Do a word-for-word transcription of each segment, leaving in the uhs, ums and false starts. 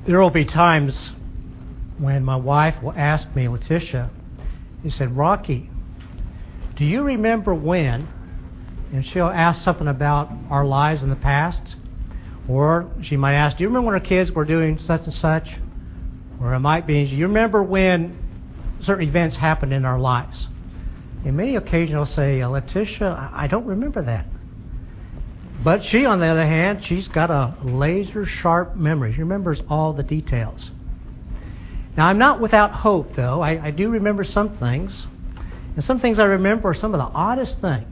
There will be times when my wife will ask me, Letitia, he said, Rocky, do you remember when? And she'll ask something about our lives in the past. Or she might ask, do you remember when our kids were doing such and such? Or it might be, do you remember when certain events happened in our lives? In many occasions, I'll say, Letitia, I don't remember that. But she, on the other hand, she's got a laser-sharp memory. She remembers all the details. Now, I'm not without hope, though. I, I do remember some things. And some things I remember are some of the oddest things.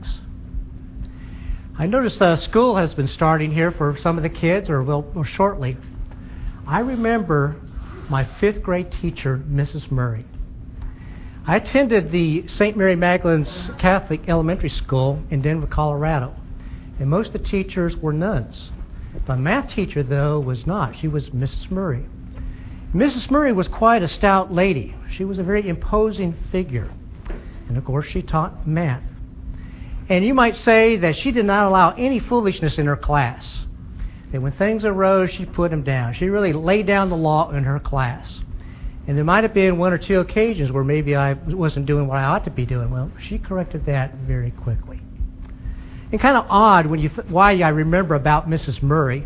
I noticed uh, school has been starting here for some of the kids, or will or shortly. I remember my fifth grade teacher, Missus Murray. I attended the Saint Mary Magdalene's Catholic Elementary School in Denver, Colorado. And most of the teachers were nuns. My math teacher, though, was not. She was Missus Murray. Missus Murray was quite a stout lady. She was a very imposing figure. And, of course, she taught math. And you might say that she did not allow any foolishness in her class. That when things arose, she put them down. She really laid down the law in her class. And there might have been one or two occasions where maybe I wasn't doing what I ought to be doing. Well, she corrected that very quickly. And kind of odd when you th- why I remember about Missus Murray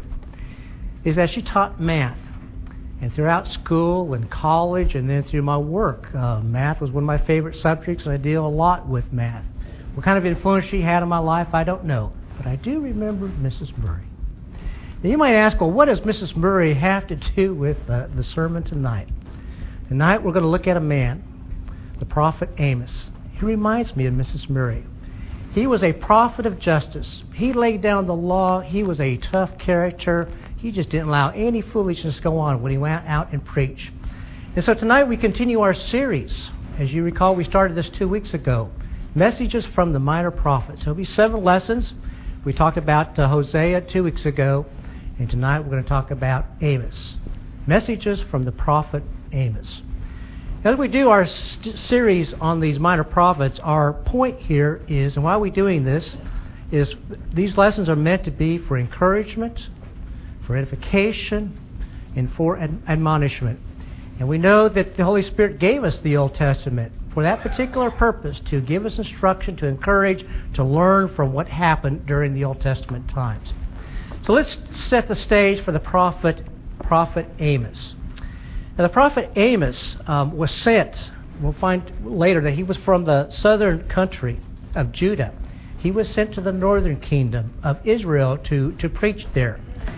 is that she taught math. And throughout school and college and then through my work, uh, math was one of my favorite subjects, and I deal a lot with math. What kind of influence she had on my life, I don't know. But I do remember Missus Murray. Now you might ask, well, what does Missus Murray have to do with uh, the sermon tonight? Tonight we're going to look at a man, the prophet Amos. He reminds me of Missus Murray. He was a prophet of justice. He laid down the law. He was a tough character. He just didn't allow any foolishness to go on when he went out and preached. And so tonight we continue our series. As you recall, we started this two weeks ago. Messages from the Minor Prophets. There'll be seven lessons. We talked about uh, Hosea two weeks ago. And tonight we're going to talk about Amos. Messages from the prophet Amos. As we do our st- series on these minor prophets, our point here is, and why are we doing this, is these lessons are meant to be for encouragement, for edification, and for ad- admonishment. And we know that the Holy Spirit gave us the Old Testament for that particular purpose, to give us instruction, to encourage, to learn from what happened during the Old Testament times. So let's set the stage for the prophet, prophet Amos. Now, the prophet Amos um, was sent, we'll find later that he was from the southern country of Judah. He was sent to the northern kingdom of Israel to, to preach there.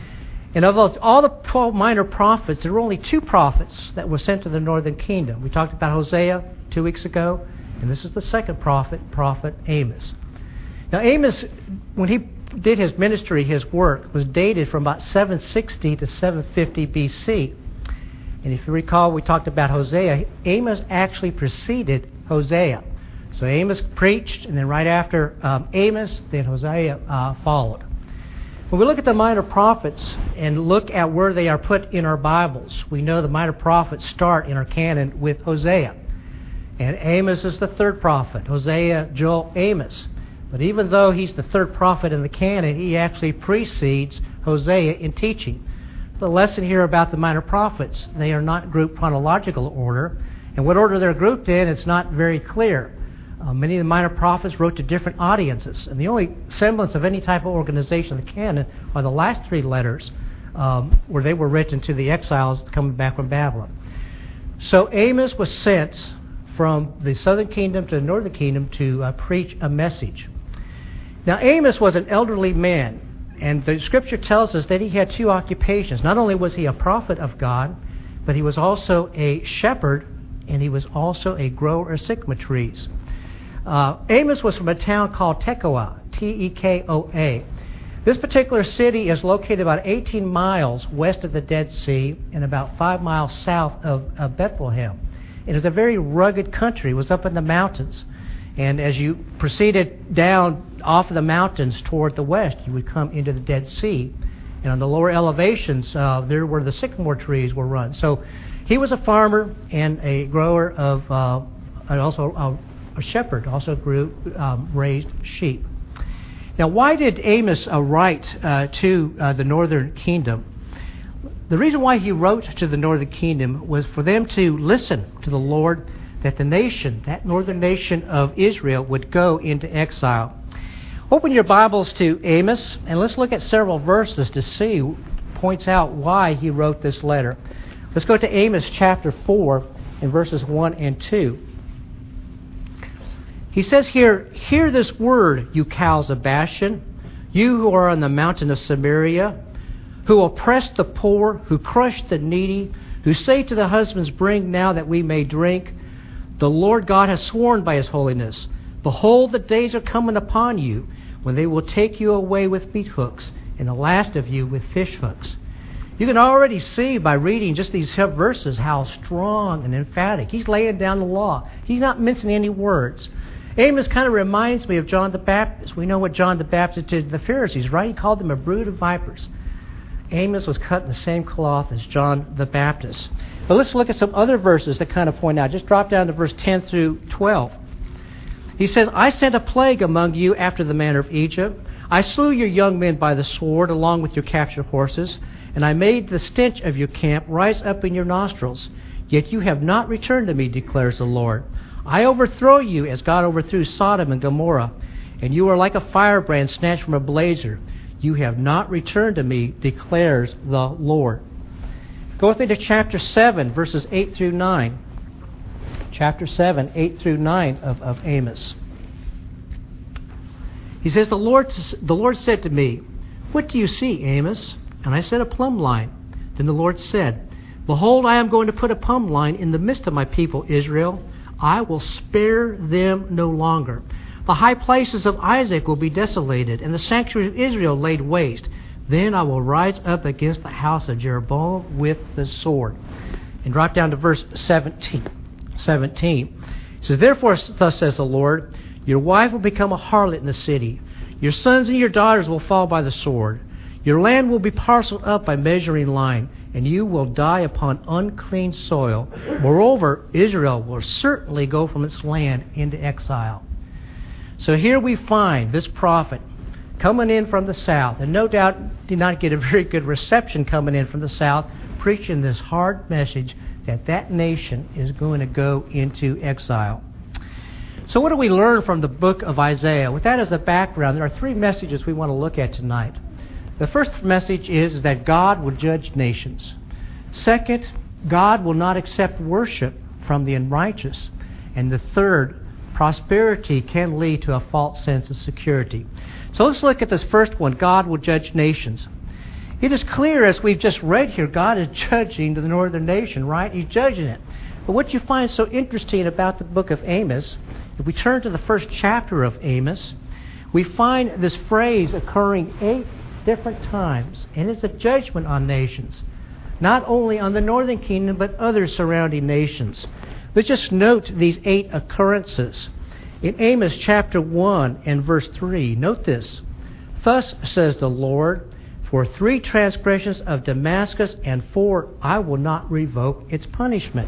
And of all the twelve minor prophets, there were only two prophets that were sent to the northern kingdom. We talked about Hosea two weeks ago, and this is the second prophet, prophet Amos. Now, Amos, when he did his ministry, his work, was dated from about seven sixty to seven fifty B C. And if you recall, we talked about Hosea. Amos actually preceded Hosea. So Amos preached, and then right after um, Amos, then Hosea uh, followed. When we look at the minor prophets and look at where they are put in our Bibles, we know the minor prophets start in our canon with Hosea. And Amos is the third prophet. Hosea, Joel, Amos. But even though he's the third prophet in the canon, he actually precedes Hosea in teaching. The lesson here about the minor prophets, they are not grouped chronological order. And what order they're grouped in, it's not very clear. Uh, many of the minor prophets wrote to different audiences. And the only semblance of any type of organization in the canon are the last three letters um, where they were written to the exiles coming back from Babylon. So Amos was sent from the southern kingdom to the northern kingdom to uh, preach a message. Now Amos was an elderly man. And the Scripture tells us that he had two occupations. Not only was he a prophet of God, but he was also a shepherd, and he was also a grower of sycamore trees. Uh, Amos was from a town called Tekoa, T E K O A. This particular city is located about eighteen miles west of the Dead Sea and about five miles south of, of Bethlehem. It was a very rugged country. It was up in the mountains. And as you proceeded down off of the mountains toward the west, you would come into the Dead Sea. And on the lower elevations, uh, there were the sycamore trees were run. So he was a farmer and a grower of, uh, and also a, a shepherd, also grew, um, raised sheep. Now, why did Amos uh, write uh, to uh, the northern kingdom? The reason why he wrote to the northern kingdom was for them to listen to the Lord, that the nation, that northern nation of Israel, would go into exile. Open your Bibles to Amos, and let's look at several verses to see, points out why he wrote this letter. Let's go to Amos chapter four in verses one and two. He says here, "Hear this word, you cows of Bashan, you who are on the mountain of Samaria, who oppress the poor, who crush the needy, who say to the husbands, bring now that we may drink. The Lord God has sworn by his holiness, behold, the days are coming upon you, when they will take you away with meat hooks, and the last of you with fish hooks." You can already see by reading just these verses how strong and emphatic. He's laying down the law. He's not mincing any words. Amos kind of reminds me of John the Baptist. We know what John the Baptist did to the Pharisees, right? He called them a brood of vipers. Amos was cut in the same cloth as John the Baptist. But let's look at some other verses that kind of point out. Just drop down to verse ten through twelve. He says, "I sent a plague among you after the manner of Egypt. I slew your young men by the sword along with your captured horses, and I made the stench of your camp rise up in your nostrils. Yet you have not returned to me, declares the Lord. I overthrow you as God overthrew Sodom and Gomorrah, and you are like a firebrand snatched from a blazer. You have not returned to me, declares the Lord." Go with me to chapter seven, verses eight through nine. Chapter seven, eight through nine of, of Amos. He says, the Lord, the Lord said to me, "What do you see, Amos?" And I said, "A plumb line." Then the Lord said, "Behold, I am going to put a plumb line in the midst of my people Israel. I will spare them no longer. The high places of Isaac will be desolated, and the sanctuary of Israel laid waste. Then I will rise up against the house of Jeroboam with the sword." And drop down to verse seventeen. seventeen. It says, "Therefore, thus says the Lord, your wife will become a harlot in the city. Your sons and your daughters will fall by the sword. Your land will be parceled up by measuring line, and you will die upon unclean soil. Moreover, Israel will certainly go from its land into exile." So here we find this prophet coming in from the south, and no doubt did not get a very good reception coming in from the south, preaching this hard message that that nation is going to go into exile. So what do we learn from the book of Isaiah? With that as a background, there are three messages we want to look at tonight. The first message is that God will judge nations. Second, God will not accept worship from the unrighteous. And the third, prosperity can lead to a false sense of security. So let's look at this first one. God will judge nations. It is clear, as we've just read here, God is judging the northern nation, right? He's judging it. But what you find so interesting about the book of Amos, if we turn to the first chapter of Amos, we find this phrase occurring eight different times. And it's a judgment on nations. Not only on the northern kingdom, but other surrounding nations. Let's just note these eight occurrences. In Amos chapter one and verse three, note this. "Thus says the Lord, for three transgressions of Damascus and four, I will not revoke its punishment."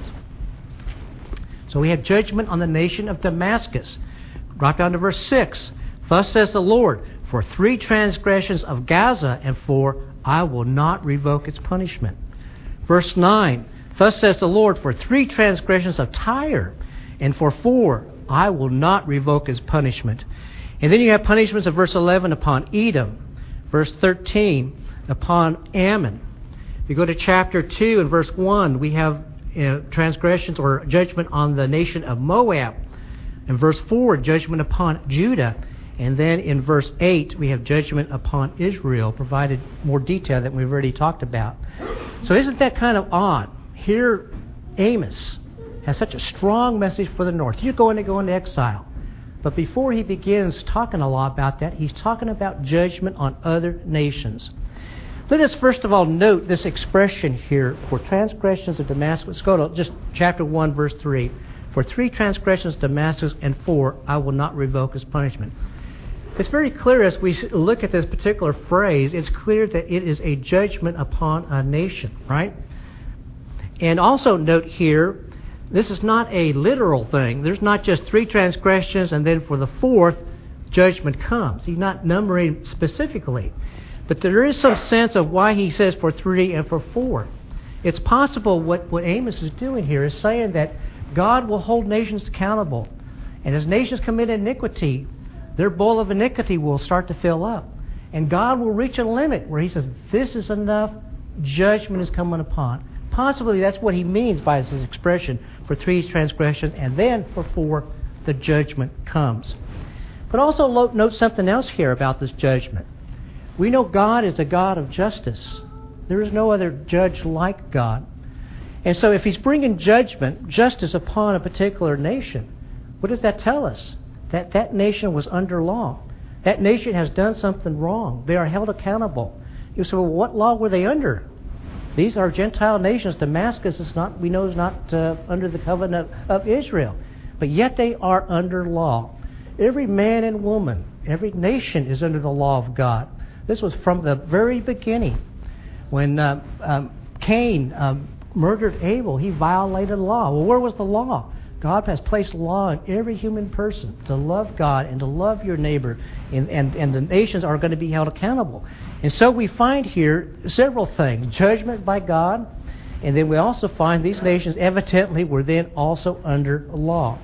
So we have judgment on the nation of Damascus. Drop down to verse six. "Thus says the Lord, for three transgressions of Gaza and four, I will not revoke its punishment." Verse nine. "Thus says the Lord, for three transgressions of Tyre, and for four, I will not revoke his punishment." And then you have punishments of verse eleven upon Edom. Verse thirteen, upon Ammon. If you go to chapter two and verse one, we have uh, transgressions or judgment on the nation of Moab. In verse four, judgment upon Judah. And then in verse eight, we have judgment upon Israel, provided more detail that we've already talked about. So isn't that kind of odd? Here, Amos has such a strong message for the north. You're going to go into exile. But before he begins talking a lot about that, he's talking about judgment on other nations. Let us first of all note this expression here, for transgressions of Damascus. Let's go to just chapter one, verse three. "For three transgressions of Damascus and four, I will not revoke his punishment." It's very clear as we look at this particular phrase, it's clear that it is a judgment upon a nation, right? And also note here, this is not a literal thing. There's not just three transgressions and then for the fourth, judgment comes. He's not numbering specifically. But there is some sense of why he says for three and for four. It's possible what, what Amos is doing here is saying that God will hold nations accountable. And as nations commit iniquity, their bowl of iniquity will start to fill up. And God will reach a limit where he says, this is enough, judgment is coming upon. Possibly that's what he means by his expression for three transgressions, and then for four, the judgment comes. But also note something else here about this judgment. We know God is a God of justice. There is no other judge like God. And so if he's bringing judgment, justice upon a particular nation, what does that tell us? That that nation was under law. That nation has done something wrong. They are held accountable. You say, well, what law were they under? These are Gentile nations. Damascus is not, we know, is not uh, under the covenant of, of Israel. But yet they are under law. Every man and woman, every nation is under the law of God. This was from the very beginning. When uh, um, Cain um, murdered Abel, he violated law. Well, where was the law? God has placed law in every human person to love God and to love your neighbor, and, and, and the nations are going to be held accountable. And so we find here several things. Judgment by God, and then we also find these nations evidently were then also under law.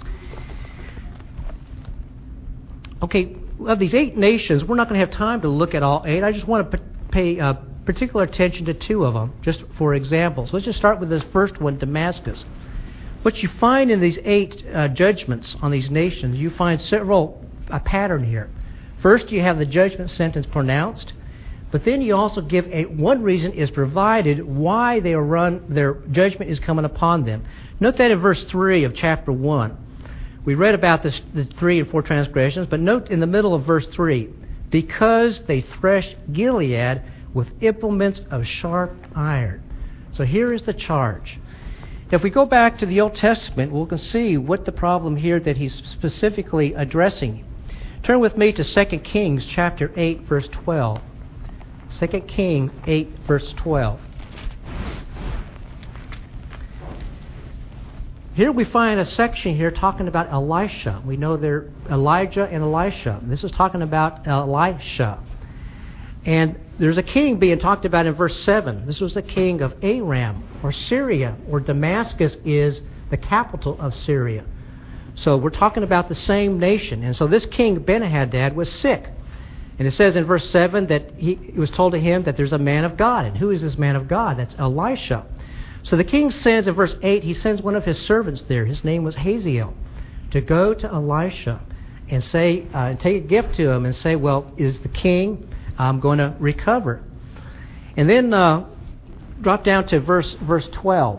Okay, of these eight nations, we're not going to have time to look at all eight. I just want to pay uh, particular attention to two of them, just for examples. Let's just start with this first one, Damascus. What you find in these eight uh, judgments on these nations, you find several a pattern here. First, you have the judgment sentence pronounced, but then you also give a one reason is provided why they are run, their judgment is coming upon them. Note that in verse three of chapter one. We read about this, the three and four transgressions, but note in the middle of verse three, because they threshed Gilead with implements of sharp iron. So here is the charge. If we go back to the Old Testament, we can see what the problem here that he's specifically addressing. Turn with me to Second Kings chapter eight, verse twelve. Second Kings eight, verse twelve. Here we find a section here talking about Elisha. We know they're Elijah and Elisha. This is talking about Elisha. And there's a king being talked about in verse seven. This was the king of Aram, or Syria, or Damascus is the capital of Syria. So we're talking about the same nation. And so this king, Ben-Hadad, was sick. And it says in verse seven that he, it was told to him that there's a man of God. And who is this man of God? That's Elisha. So the king sends, in verse eight, he sends one of his servants there. His name was Hazael, to go to Elisha and say, uh, and take a gift to him and say, well, is the king I'm going to recover? And then uh, drop down to verse verse twelve.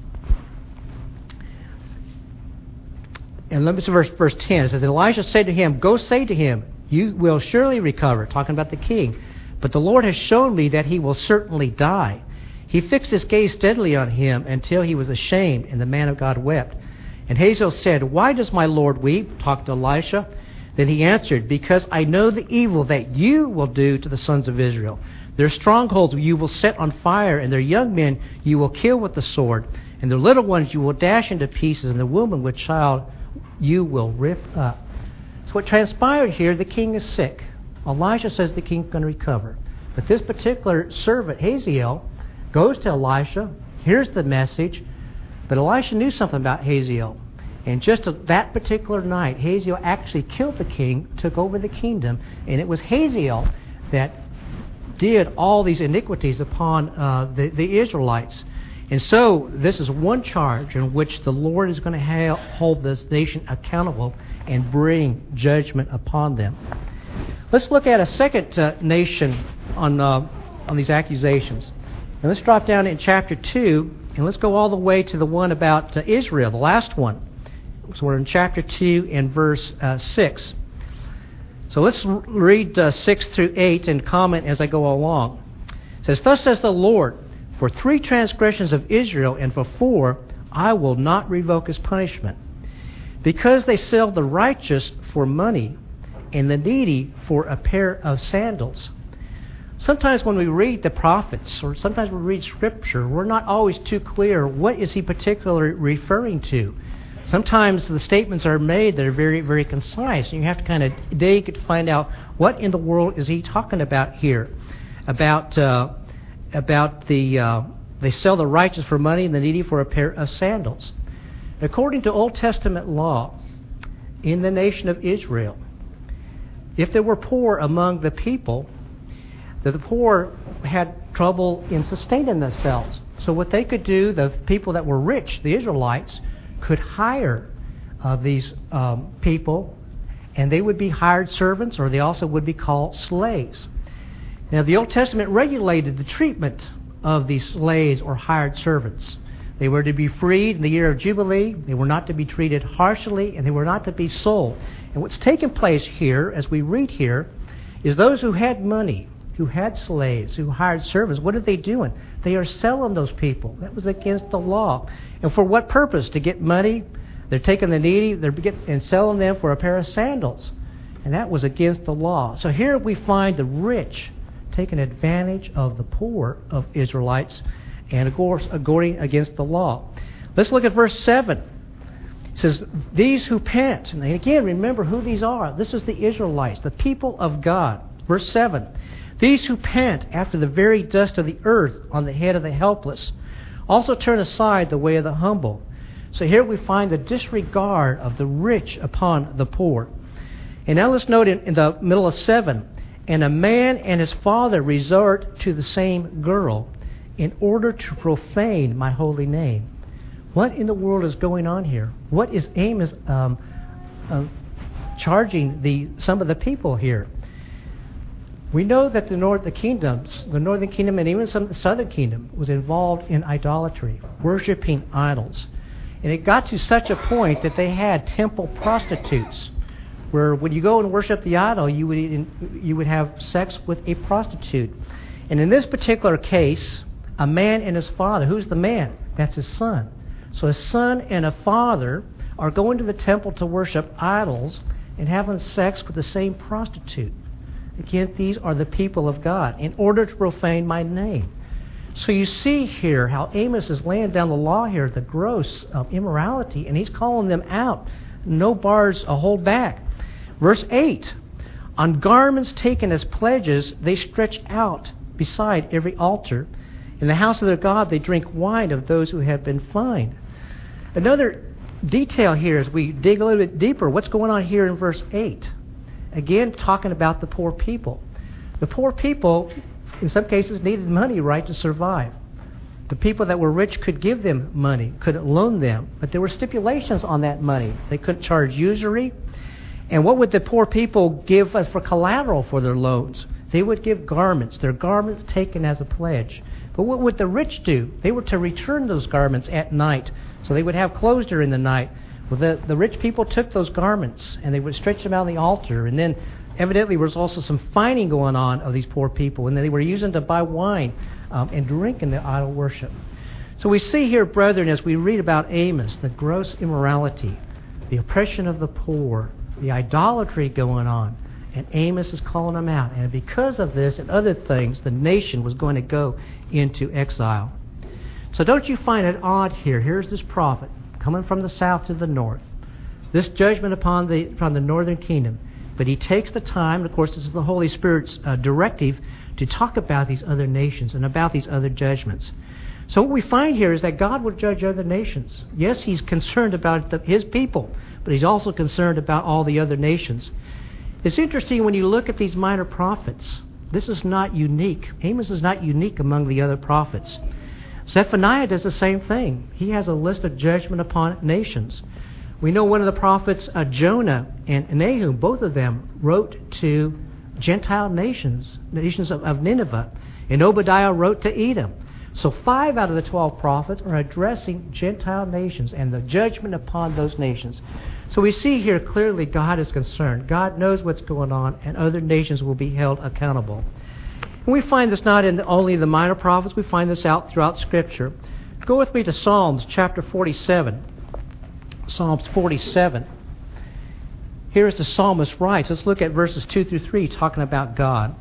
And let me see verse, verse ten. It says, Elisha said to him, go say to him, you will surely recover. Talking about the king. But the Lord has shown me that he will certainly die. He fixed his gaze steadily on him until he was ashamed, and the man of God wept. And Hazael said, why does my Lord weep? Talked to Elisha. Then he answered, because I know the evil that you will do to the sons of Israel. Their strongholds you will set on fire, and their young men you will kill with the sword, and their little ones you will dash into pieces, and the woman with child you will rip up. So what transpired here, the king is sick. Elisha says the king's going to recover. But this particular servant, Hazael, goes to Elisha, hears the message, but Elisha knew something about Hazael. And just that particular night, Hazael actually killed the king, took over the kingdom, and it was Hazael that did all these iniquities upon uh, the, the Israelites. And so this is one charge in which the Lord is going to ha- hold this nation accountable and bring judgment upon them. Let's look at a second uh, nation on uh, on these accusations. And let's drop down in chapter two, and let's go all the way to the one about uh, Israel, the last one. So we're in chapter two and verse uh, six. So let's read uh, six through eight and comment as I go along. It says, thus says the Lord, for three transgressions of Israel and for four, I will not revoke his punishment. Because they sell the righteous for money and the needy for a pair of sandals. Sometimes when we read the prophets, or sometimes we read Scripture, we're not always too clear what is he particularly referring to. sometimes the statements are made that are very, very concise, and you have to kind of dig to find out what in the world is he talking about here. About uh, about the uh, they sell the righteous for money and the needy for a pair of sandals. According to Old Testament law, in the nation of Israel, if there were poor among the people, that the poor had trouble in sustaining themselves. So what they could do, the people that were rich, the Israelites, could hire uh, these um, people, and they would be hired servants, or they also would be called slaves. Now, the Old Testament regulated the treatment of these slaves or hired servants. They were to be freed in the year of Jubilee. They were not to be treated harshly, and they were not to be sold. And what's taken place here, as we read here, is those who had money, who had slaves, who hired servants, what are they doing? They are selling those people. That was against the law. And for what purpose? To get money. They're taking the needy they're get, and selling them for a pair of sandals. And that was against the law. So here we find the rich taking advantage of the poor of Israelites, and of course, going against the law. Let's look at verse seven. It says, these who pant. And again, remember who these are. This is the Israelites, the people of God. Verse seven. These who pant after the very dust of the earth on the head of the helpless also turn aside the way of the humble. So here we find the disregard of the rich upon the poor. And now let's note in, in the middle of seven, and a man and his father resort to the same girl in order to profane my holy name. What in the world is going on here? What is Amos um, uh, charging the some of the people here? We know that the north, the kingdoms, the northern kingdom and even some of the southern kingdom was involved in idolatry, worshiping idols. And it got to such a point that they had temple prostitutes, where when you go and worship the idol, you would you would have sex with a prostitute. And in this particular case, a man and his father. Who's the man? That's his son. So a son and a father are going to the temple to worship idols and having sex with the same prostitute. Again, these are the people of God, in order to profane my name. So you see here how Amos is laying down the law here, the gross of immorality, and he's calling them out. No bars a hold back. Verse eight, on garments taken as pledges, they stretch out beside every altar. In the house of their God, they drink wine of those who have been fined. Another detail here as we dig a little bit deeper, what's going on here in verse eight? Again, talking about the poor people. The poor people, in some cases, needed money, right, to survive. The people that were rich could give them money, could loan them, but there were stipulations on that money. They couldn't charge usury. And what would the poor people give us for collateral for their loans? They would give garments, their garments taken as a pledge. But what would the rich do? They were to return those garments at night, so they would have clothes during the night. Well, the, the rich people took those garments and they would stretch them out on the altar, and then evidently there was also some fining going on of these poor people, and then they were using to buy wine um, and drink in the idol worship. So we see here, brethren, as we read about Amos, the gross immorality, the oppression of the poor, the idolatry going on, and Amos is calling them out. And because of this and other things, the nation was going to go into exile. So don't you find it odd here? Here's this prophet coming from the south to the north. This judgment upon the from the northern kingdom. But he takes the time, and of course this is the Holy Spirit's uh, directive, to talk about these other nations and about these other judgments. So what we find here is that God will judge other nations. Yes, he's concerned about the, his people, but he's also concerned about all the other nations. It's interesting when you look at these minor prophets. This is not unique. Amos is not unique among the other prophets. Zephaniah does the same thing. He has a list of judgment upon nations. We know one of the prophets, uh, Jonah and Nahum, both of them wrote to Gentile nations, nations of, of Nineveh. And Obadiah wrote to Edom. So five out of the twelve prophets are addressing Gentile nations and the judgment upon those nations. So we see here clearly God is concerned. God knows what's going on, and other nations will be held accountable. And we find this not in only the minor prophets, we find this out throughout Scripture. Go with me to Psalms chapter forty-seven. Psalms forty-seven. Here is the psalmist writes. Let's look at verses two through three, talking about God.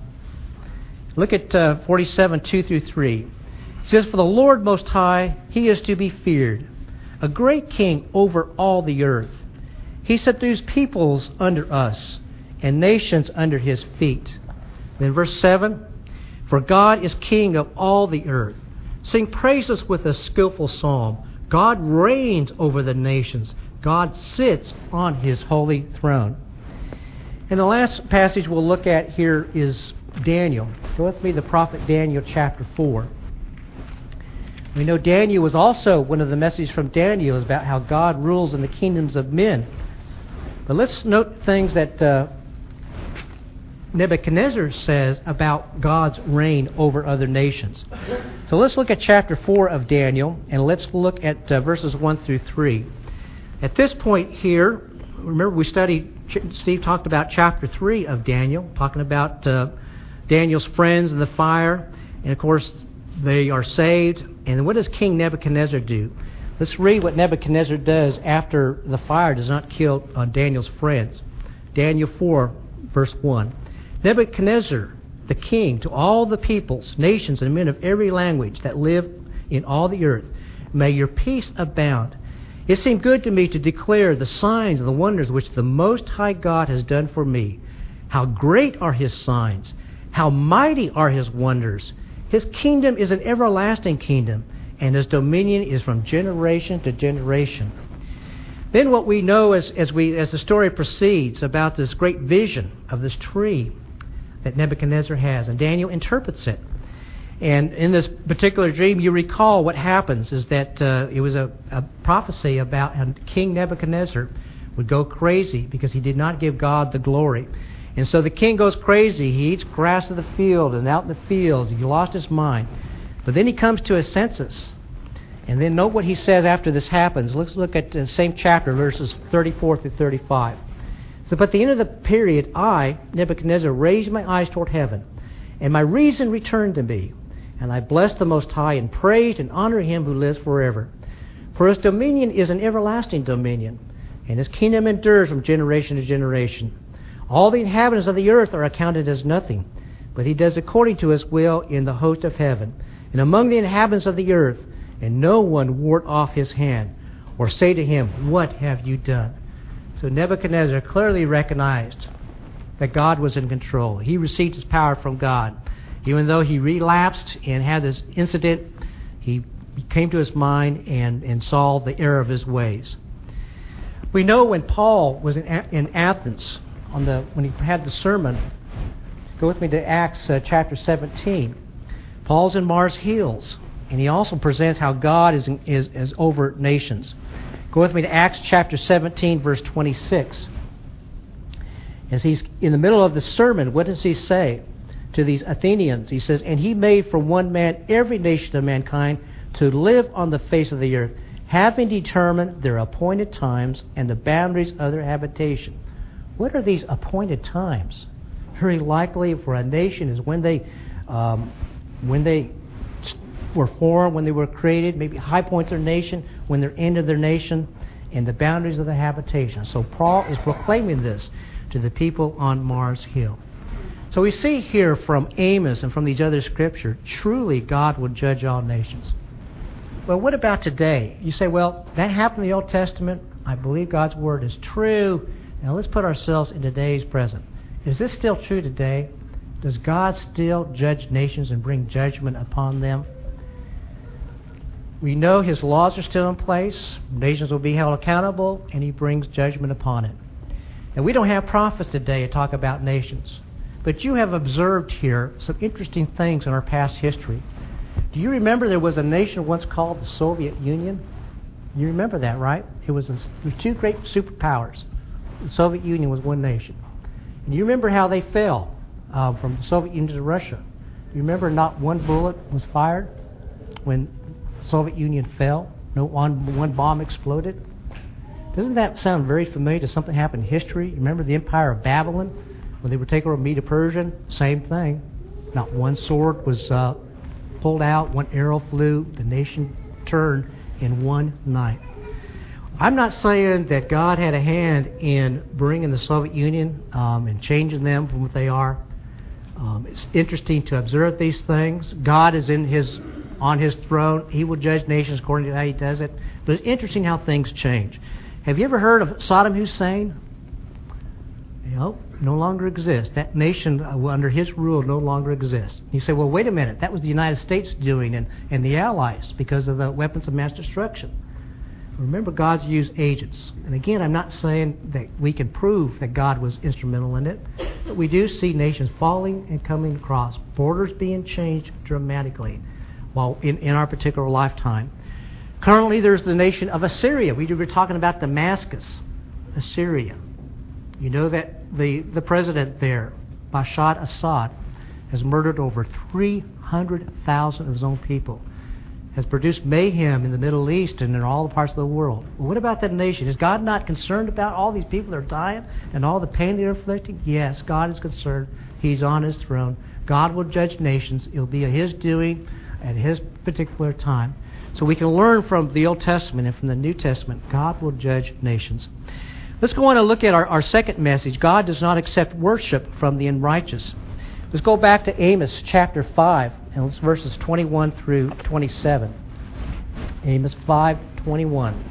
Look at uh, forty-seven, two through three. It says, for the Lord Most High, He is to be feared, a great king over all the earth. He subdues peoples under us and nations under his feet. Then verse seven, for God is king of all the earth. Sing praises with a skillful psalm. God reigns over the nations. God sits on his holy throne. And the last passage we'll look at here is Daniel. Go with me, the prophet Daniel chapter four. We know Daniel was also, one of the messages from Daniel is about how God rules in the kingdoms of men. But let's note things that uh, Nebuchadnezzar says about God's reign over other nations. So let's look at chapter four of Daniel, and let's look at uh, verses one through three. At this point here, remember we studied, Steve talked about chapter three of Daniel, talking about uh, Daniel's friends in the fire, and of course they are saved. And what does King Nebuchadnezzar do? Let's read what Nebuchadnezzar does after the fire does not kill uh, Daniel's friends. Daniel four, verse one. Nebuchadnezzar, the king, to all the peoples, nations, and men of every language that live in all the earth, may your peace abound. It seemed good to me to declare the signs and the wonders which the Most High God has done for me. How great are his signs! How mighty are his wonders! His kingdom is an everlasting kingdom, and his dominion is from generation to generation. Then what we know as, as, we, as the story proceeds about this great vision of this tree that Nebuchadnezzar has, and Daniel interprets it. And in this particular dream, you recall what happens is that uh, it was a, a prophecy about how King Nebuchadnezzar would go crazy because he did not give God the glory. And so the king goes crazy. He eats grass of the field, and out in the fields, he lost his mind. But then he comes to his senses. And then note what he says after this happens. Let's look at the same chapter, verses thirty-four through thirty-five. So, but at the end of the period, I, Nebuchadnezzar, raised my eyes toward heaven, and my reason returned to me. And I blessed the Most High, and praised and honored him who lives forever. For his dominion is an everlasting dominion, and his kingdom endures from generation to generation. All the inhabitants of the earth are accounted as nothing, but he does according to his will in the host of heaven, and among the inhabitants of the earth, and no one ward off his hand, or say to him, what have you done? So Nebuchadnezzar clearly recognized that God was in control. He received his power from God. Even though he relapsed and had this incident, he came to his mind and, and saw the error of his ways. We know when Paul was in, in Athens, on the when he had the sermon, go with me to Acts uh, chapter seventeen. Paul's in Mars Hills, and he also presents how God is, is, is over nations. Go with me to Acts chapter seventeen, verse twenty-six. As he's in the middle of the sermon, what does he say to these Athenians? He says, and he made from one man every nation of mankind to live on the face of the earth, having determined their appointed times and the boundaries of their habitation. What are these appointed times? Very likely for a nation is when they um, when they were formed, when they were created, maybe high points of their nation, when they're end of their nation, and the boundaries of their habitation. So Paul is proclaiming this to the people on Mars Hill. So we see here from Amos and from these other scriptures, truly God will judge all nations. Well, what about today? You say, well, that happened in the Old Testament. I believe God's Word is true. Now let's put ourselves in today's present. Is this still true today? Does God still judge nations and bring judgment upon them? We know His laws are still in place. Nations will be held accountable, and He brings judgment upon it. And we don't have prophets today to talk about nations. But you have observed here some interesting things in our past history. Do you remember there was a nation once called the Soviet Union? You remember that, right? It was, a, it was two great superpowers. The Soviet Union was one nation. And you remember how they fell uh, from the Soviet Union to Russia. You remember not one bullet was fired when the Soviet Union fell? No one, one bomb exploded? Doesn't that sound very familiar to something happened in history? You remember the Empire of Babylon? When they were taking over Medo-Persian? Same thing. Not one sword was uh, pulled out, one arrow flew, the nation turned in one night. I'm not saying that God had a hand in bringing the Soviet Union um, and changing them from what they are. Um, it's interesting to observe these things. God is in His on His throne. He will judge nations according to how He does it. But it's interesting how things change. Have you ever heard of Saddam Hussein? You know, no longer exists. That nation uh, under his rule no longer exists. You say, well, wait a minute. That was the United States doing and, and the Allies because of the weapons of mass destruction. Remember, God's used agents. And again, I'm not saying that we can prove that God was instrumental in it, but we do see nations falling and coming across, borders being changed dramatically while in, in our particular lifetime. Currently, there's the nation of Assyria. We were talking about Damascus, Assyria. You know that the, the president there, Bashar Assad, has murdered over three hundred thousand of his own people, has produced mayhem in the Middle East and in all the parts of the world. Well, what about that nation? Is God not concerned about all these people that are dying and all the pain they're inflicting? Yes, God is concerned. He's on His throne. God will judge nations. It will be His doing at His particular time. So we can learn from the Old Testament and from the New Testament. God will judge nations. Let's go on and look at our, our second message. God does not accept worship from the unrighteous. Let's go back to Amos chapter five, and it's verses twenty-one through twenty-seven. Amos five twenty-one.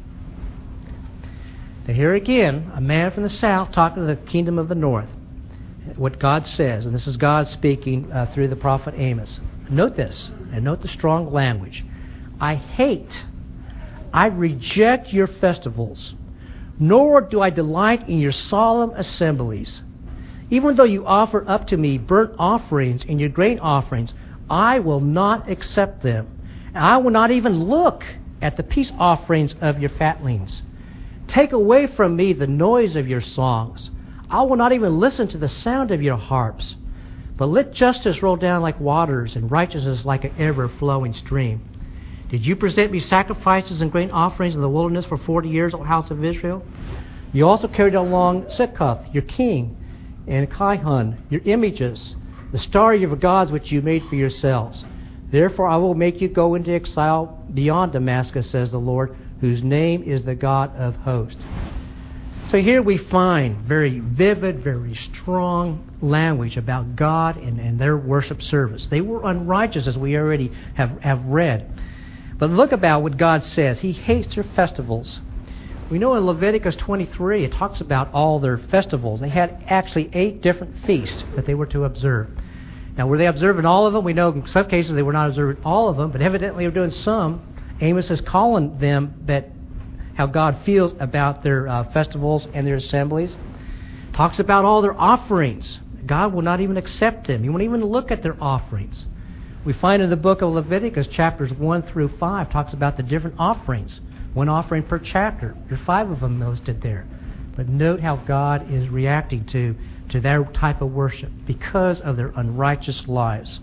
Now here again, a man from the south talking to the kingdom of the north. What God says, and this is God speaking uh, through the prophet Amos. Note this, and note the strong language. I hate, I reject your festivals, nor do I delight in your solemn assemblies. Even though you offer up to me burnt offerings and your grain offerings, I will not accept them. And I will not even look at the peace offerings of your fatlings. Take away from me the noise of your songs. I will not even listen to the sound of your harps. But let justice roll down like waters and righteousness like an ever-flowing stream. Did you present me sacrifices and grain offerings in the wilderness for forty years, O house of Israel? You also carried along Sikkoth, your king, and Kihon, your images, the star of your gods which you made for yourselves. Therefore I will make you go into exile beyond Damascus, says the Lord, whose name is the God of hosts. So here we find very vivid, very strong language about God and, and their worship service. They were unrighteous, as we already have, have read. But look about what God says. He hates their festivals. We know in Leviticus twenty-three, it talks about all their festivals. They had actually eight different feasts that they were to observe. Now, were they observing all of them? We know in some cases they were not observing all of them, but evidently they were doing some. Amos is calling them that how God feels about their uh, festivals and their assemblies. Talks about all their offerings. God will not even accept them. He won't even look at their offerings. We find in the book of Leviticus, chapters one through five, talks about the different offerings. One offering per chapter. There's five of them listed there. But note how God is reacting to, to their type of worship because of their unrighteous lives.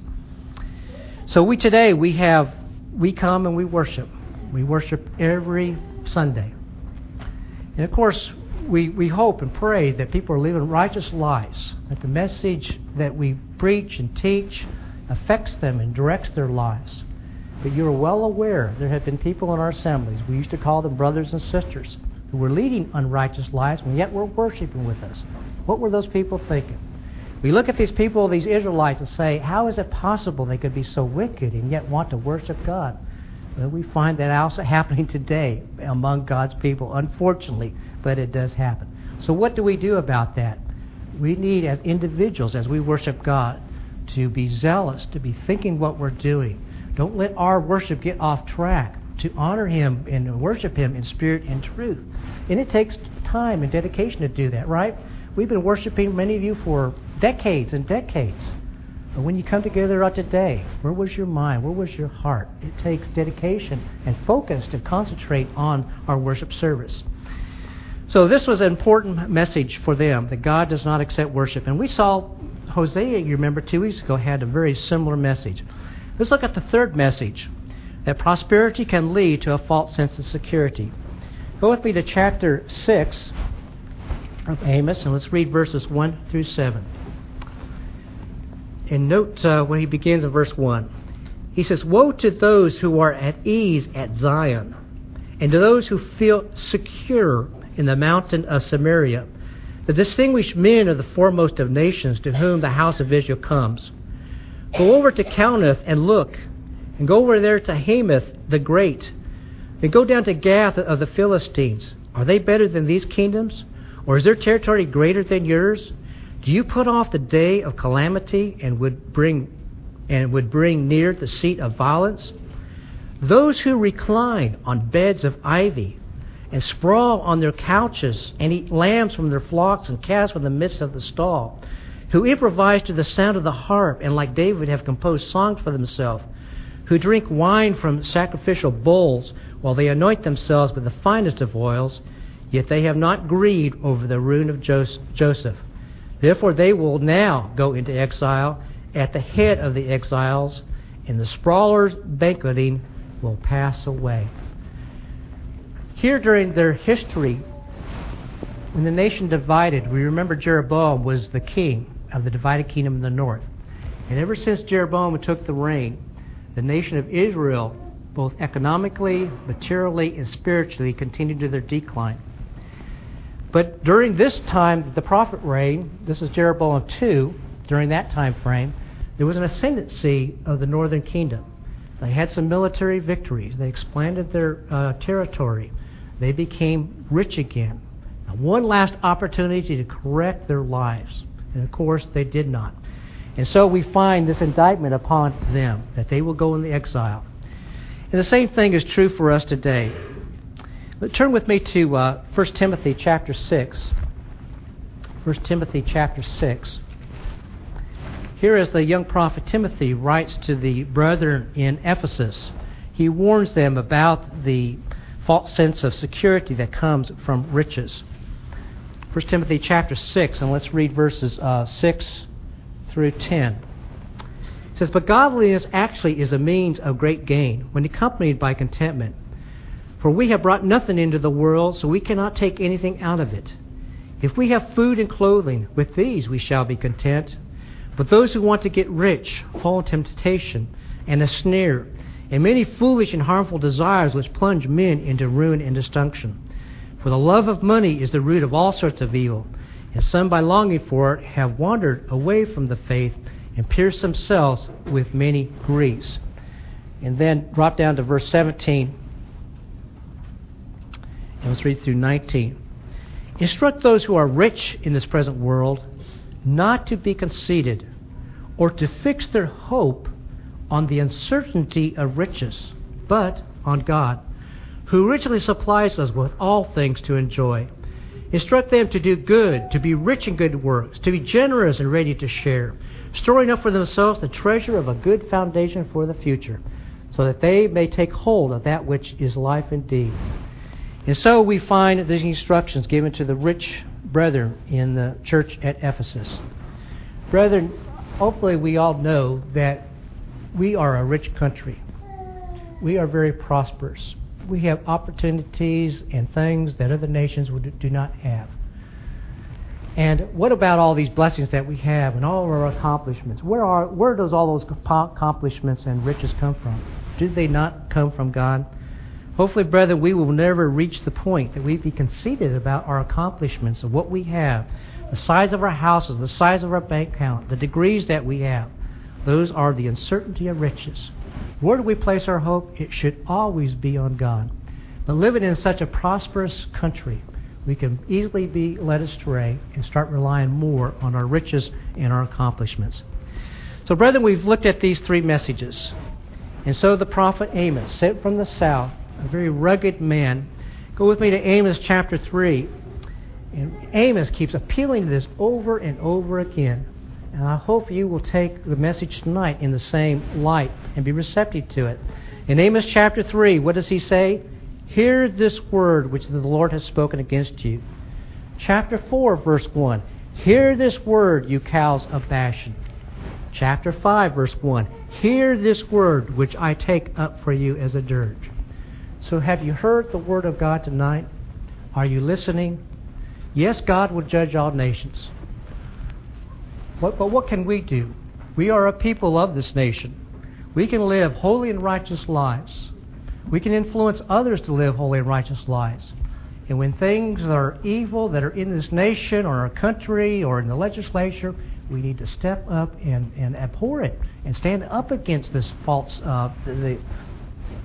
So we today, we have, we come and we worship. We worship every Sunday. And of course, we, we hope and pray that people are living righteous lives, that the message that we preach and teach affects them and directs their lives. But you're well aware there have been people in our assemblies, we used to call them brothers and sisters, who were leading unrighteous lives and yet were worshiping with us. What were those people thinking? We look at these people, these Israelites, and say, how is it possible they could be so wicked and yet want to worship God? Well, we find that also happening today among God's people, unfortunately, but it does happen. So what do we do about that? We need, as individuals, as we worship God, to be zealous, to be thinking what we're doing. Don't let our worship get off track, to honor Him and worship Him in spirit and truth. And it takes time and dedication to do that, right? We've been worshiping, many of you, for decades and decades. But when you come together today, where was your mind? Where was your heart? It takes dedication and focus to concentrate on our worship service. So this was an important message for them, that God does not accept worship. And we saw Hosea, you remember, two weeks ago, had a very similar message. Let's look at the third message, that prosperity can lead to a false sense of security. Go with me to chapter six of Amos, and let's read verses one through seven. And note uh, when he begins in verse one. He says, "Woe to those who are at ease at Zion, and to those who feel secure in the mountain of Samaria, the distinguished men of the foremost of nations, to whom the house of Israel comes. Go over to Kenath and look, and go over there to Hamath the great. And go down to Gath of the Philistines. Are they better than these kingdoms? Or is their territory greater than yours? Do you put off the day of calamity and would bring and would bring near the seat of violence? Those who recline on beds of ivy and sprawl on their couches and eat lambs from their flocks and calves from the midst of the stall, who improvise to the sound of the harp and like David have composed songs for themselves, who drink wine from sacrificial bowls while they anoint themselves with the finest of oils, yet they have not grieved over the ruin of Joseph. Therefore they will now go into exile at the head of the exiles, and the sprawlers banqueting will pass away. Here during their history, when the nation divided, we remember Jeroboam was the king of the divided kingdom in the north. And ever since Jeroboam took the reign, the nation of Israel, both economically, materially, and spiritually, continued to their decline. But during this time that the prophet reigned, this is Jeroboam the second, during that time frame, there was an ascendancy of the northern kingdom. They had some military victories. They expanded their uh, territory. They became rich again. Now, one last opportunity to correct their lives. And of course, they did not. And so we find this indictment upon them, that they will go into exile. And the same thing is true for us today. But turn with me to uh, First Timothy chapter six. First Timothy chapter six. Here as the young prophet Timothy writes to the brethren in Ephesus, he warns them about the false sense of security that comes from riches. First Timothy chapter six, and let's read verses uh, six through ten. It says, "But godliness actually is a means of great gain, when accompanied by contentment. For we have brought nothing into the world, so we cannot take anything out of it. If we have food and clothing, with these we shall be content. But those who want to get rich fall into temptation and a snare, and many foolish and harmful desires which plunge men into ruin and destruction. For the love of money is the root of all sorts of evil, and some by longing for it have wandered away from the faith and pierced themselves with many griefs." And then drop down to verse seventeen, and let's read through nineteen. "Instruct those who are rich in this present world not to be conceited, or to fix their hope on the uncertainty of riches, but on God, who richly supplies us with all things to enjoy. Instruct them to do good, to be rich in good works, to be generous and ready to share, storing up for themselves the treasure of a good foundation for the future, so that they may take hold of that which is life indeed." And so we find these instructions given to the rich brethren in the church at Ephesus. Brethren, hopefully we all know that we are a rich country. We are very prosperous. We have opportunities and things that other nations would, do not have. And what about all these blessings that we have and all of our accomplishments? Where are where does all those accomplishments and riches come from? Do they not come from God? Hopefully, brethren, we will never reach the point that we be conceited about our accomplishments of what we have, the size of our houses, the size of our bank account, the degrees that we have. Those are the uncertainty of riches. Where do we place our hope? It should always be on God. But living in such a prosperous country, we can easily be led astray and start relying more on our riches and our accomplishments. So, brethren, we've looked at these three messages. And so the prophet Amos, sent from the south, a very rugged man. Go with me to Amos chapter three. And Amos keeps appealing to this over and over again. And I hope you will take the message tonight in the same light and be receptive to it. In Amos chapter three, what does he say? "Hear this word which the Lord has spoken against you." Chapter four, verse one. "Hear this word, you cows of Bashan." Chapter five, verse one. "Hear this word which I take up for you as a dirge." So have you heard the word of God tonight? Are you listening? Yes, God will judge all nations. What, but what can we do? We are a people of this nation. We can live holy and righteous lives. We can influence others to live holy and righteous lives. And when things are evil that are in this nation or our country or in the legislature, we need to step up and, and abhor it and stand up against this false, uh, the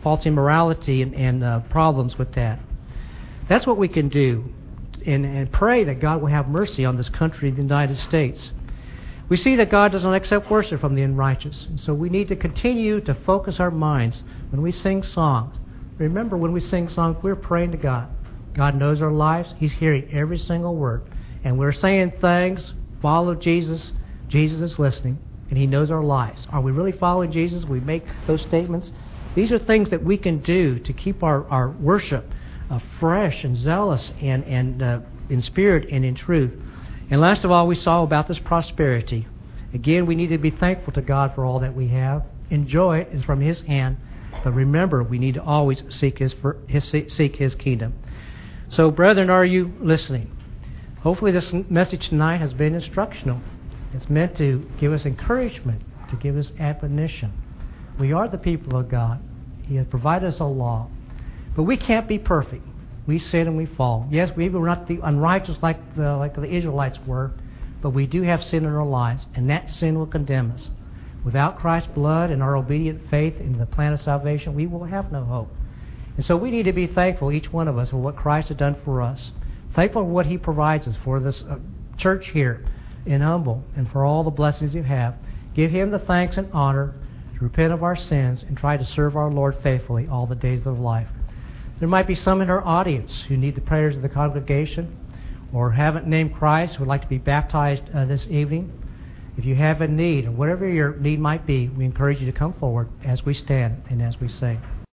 false immorality and, and uh, problems with that. That's what we can do, and, and pray that God will have mercy on this country, the United States. We see that God doesn't accept worship from the unrighteous, and so we need to continue to focus our minds when we sing songs. Remember, when we sing songs, we're praying to God. God knows our lives. He's hearing every single word. And we're saying things, follow Jesus. Jesus is listening, and He knows our lives. Are we really following Jesus? We make those statements. These are things that we can do to keep our, our worship uh, fresh and zealous and, and uh, in spirit and in truth. And last of all, we saw about this prosperity. Again, we need to be thankful to God for all that we have. Enjoy it is from His hand. But remember, we need to always seek His, for his seek His kingdom. So, brethren, are you listening? Hopefully this message tonight has been instructional. It's meant to give us encouragement, to give us admonition. We are the people of God. He has provided us a law. But we can't be perfect. We sin and we fall. Yes, maybe we're not the unrighteous like the, like the Israelites were, but we do have sin in our lives, and that sin will condemn us. Without Christ's blood and our obedient faith in the plan of salvation, we will have no hope. And so we need to be thankful, each one of us, for what Christ has done for us. Thankful for what He provides us, for this uh, church here in Humble, and for all the blessings you have. Give Him the thanks and honor, to repent of our sins, and try to serve our Lord faithfully all the days of life. There might be some in our audience who need the prayers of the congregation, or haven't named Christ, who would like to be baptized uh, this evening. If you have a need, or whatever your need might be, we encourage you to come forward as we stand and as we sing.